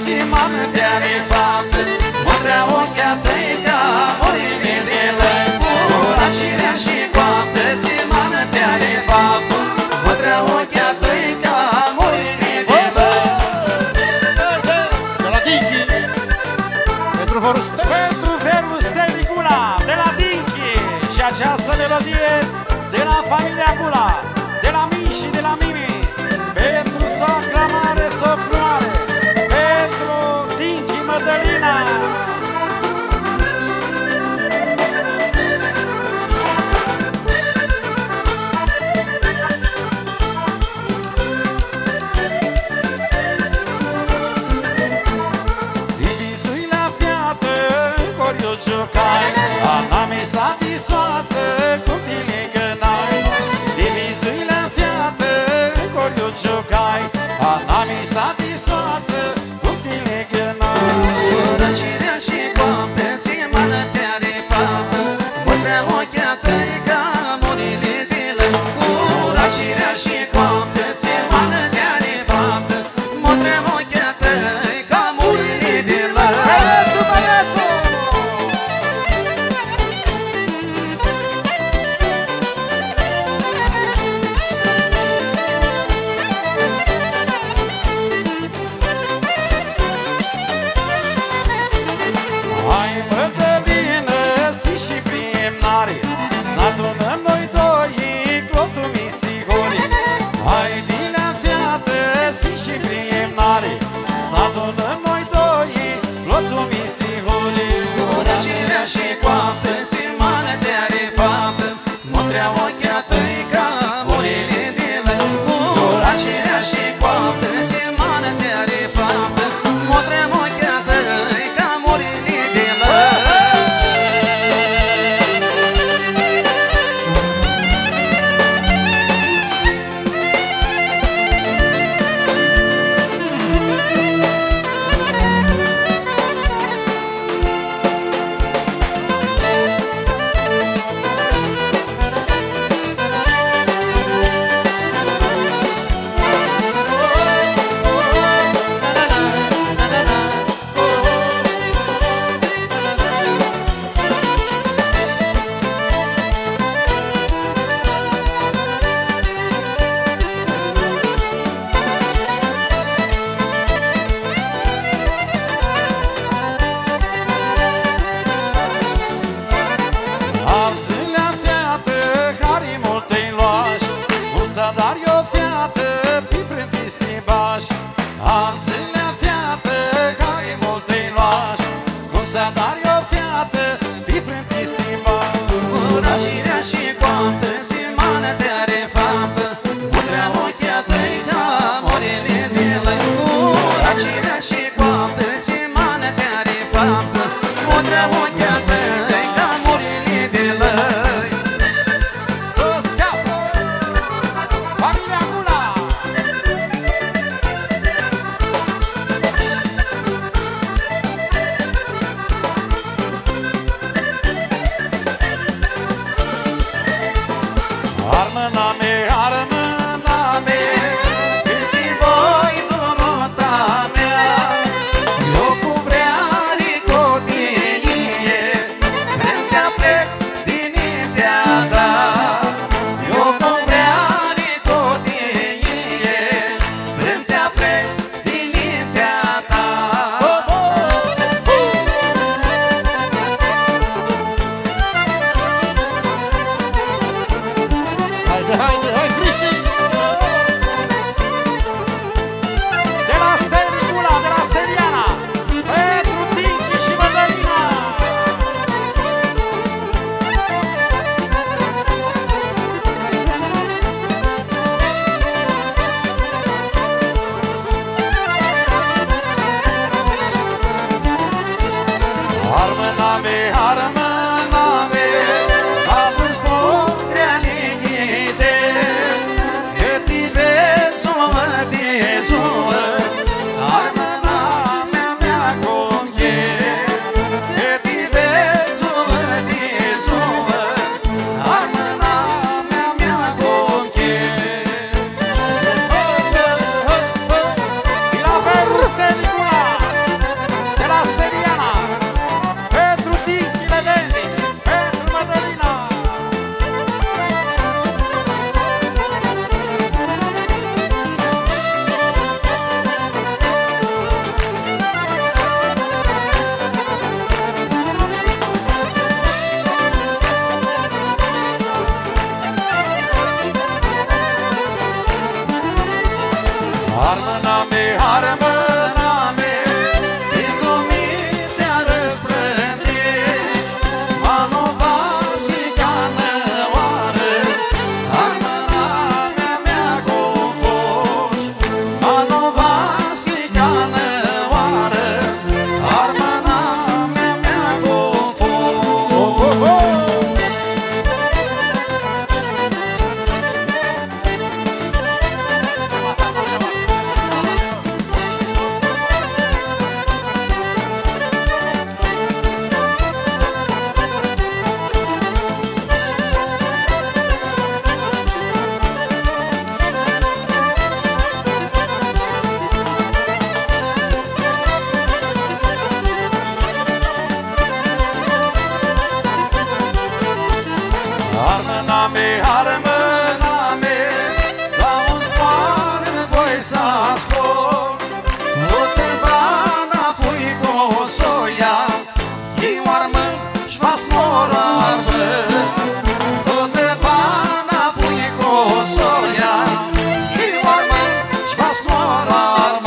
ți mană de-are faptă, mătrea ochea tăi ca morile de lăi. Gura cirea și coaptă, ți mană de-are faptă, mătrea ochea tăi ca morile de lăi. De la Dinchi, pentru Vărustel. Pentru Vărustel Gula, de la Dinchi. Și această melodie de la familia Gula, de la Mii și de la Mimi. Pentru socra mare, socru mare, pentru Dinchi Mădălina. Divițui la fiată, coriu ciocai, Ana mi satisfață, cu tine că n-ai. Divițui la fiată, coriu ciocai, Ana mi satisfață, cu tine că n-ai. Gura cirea și coaptă, ți mană de-are faptă, mătrea ochea tăi ca morile de lăi. Gura cirea și coaptă, ți mană de-are faptă, mătrea ochea tăi ca morile de lăi. Pentru băietul! Hai Mădălină, si și priemnare, s-adunăm noi doi, clotul mi siguri. Hai Dilea fiată, si și priemnare, s-adunăm noi doi, clotul mi siguri. Gura cirea și coaptă, ți mană de-are faptă, mătrea ochea tăi ca morile de lăi. Gura cirea și coaptă, ți mană de-are faptă, mătrea ochea tăi ca morile de lăi. Alții-lea fiată, care multe-i luași, un sadar e o fiată, pe frântii stimbași. Alții-lea fiată, care multe-i luași, un sadar e o fiată, pe frântii stimbași. Gura cirea și coaptă, ți mană de-are faptă, mătrea ochea tăi ca morile de lăi. Gura cirea și coaptă, ți mană de-are faptă, mătrea ochea tăi ca morile de lăi. Să scapă familia Gula! Armâname, armâname, pentru mine te-a răsplătit. Manovați cană oară, armâname mea cu foci. Manovați cană oară, armâname mea cu foci. Armâname, armâname, la un spar voi să spun. Nu te bana fui cu soia, ei armă și va smora armă. Nu te bana fui cu soia, ei armă și va smora armă.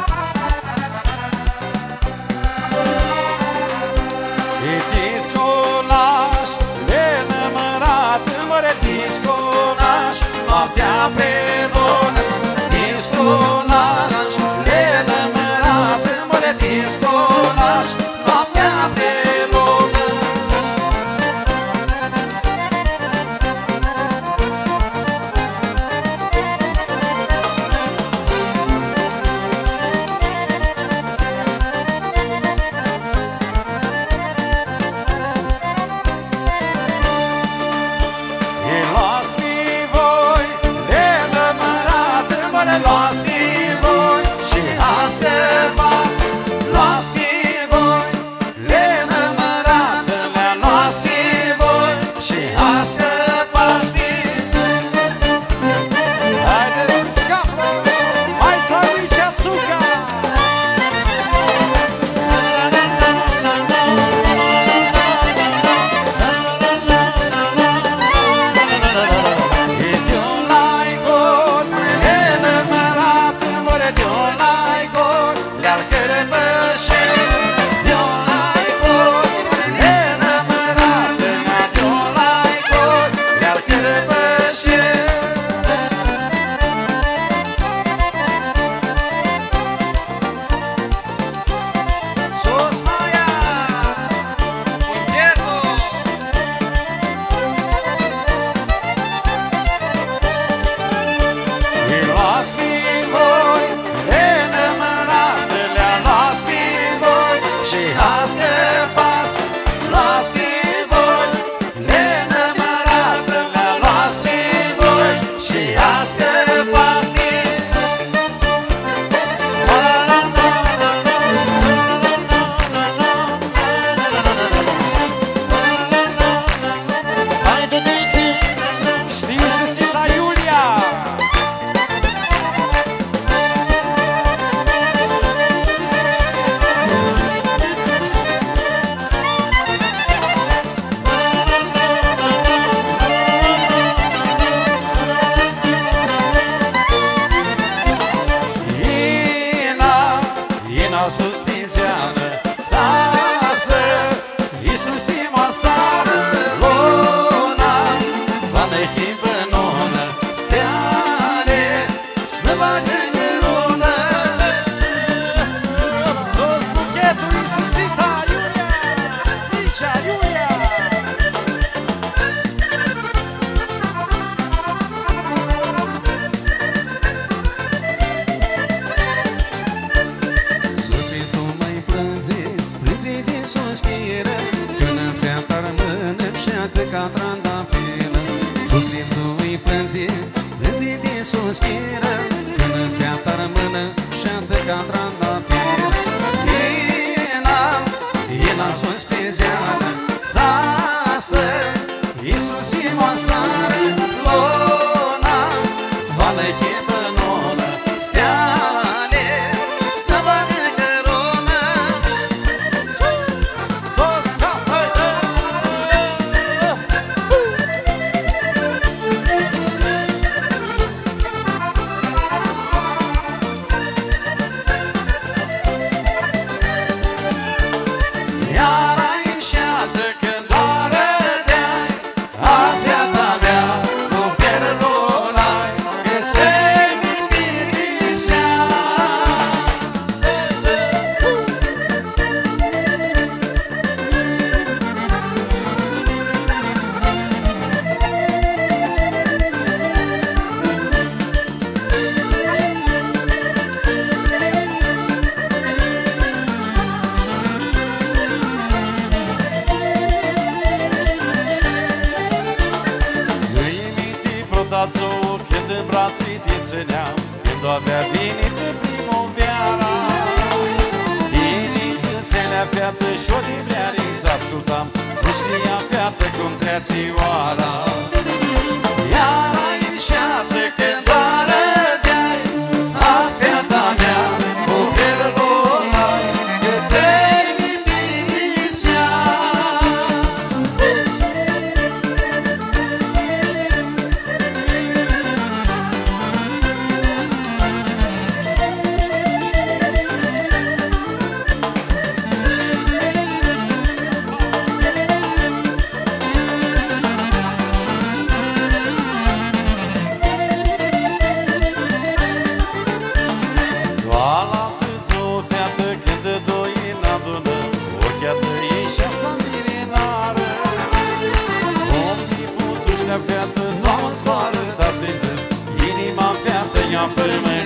disco suspiră când feata rămână șantă ca trandafir. El a spus pe zeană, dar astăzi Iisus fie moastră, luna, vală chepă nonă, steale, stă bagă căronă. Sos, ca, hai, Iar ai înșeată când doară de-ai, a fiata mea cu pierul ai, că ți-ai mintit lipsea. Să-i minti protațul când în brații te țineam, când avea venit primăvara. Diminețelea feată și-o divleariță ascultam, nu știa feată cum trece oara. Iar ai înșeată când doară de-ai, a fiata mea cu pierul ai, că ți-ai mintit lipsea. Doala tâți o feată când de doi n-adună, ochea tăi și-a milenară. Omnii putuși la feată, doamă zboară, dar să-i zis, inima feată i-a fărâmă